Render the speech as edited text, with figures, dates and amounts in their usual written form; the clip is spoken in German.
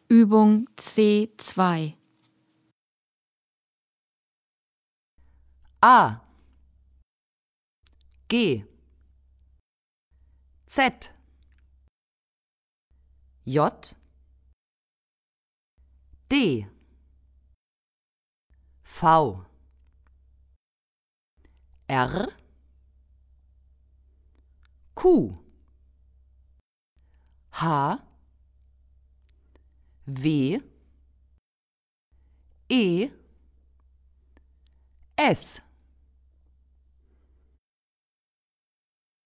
Übung C2. A, G, Z, J, D, V, R, Q, H, W, E, S.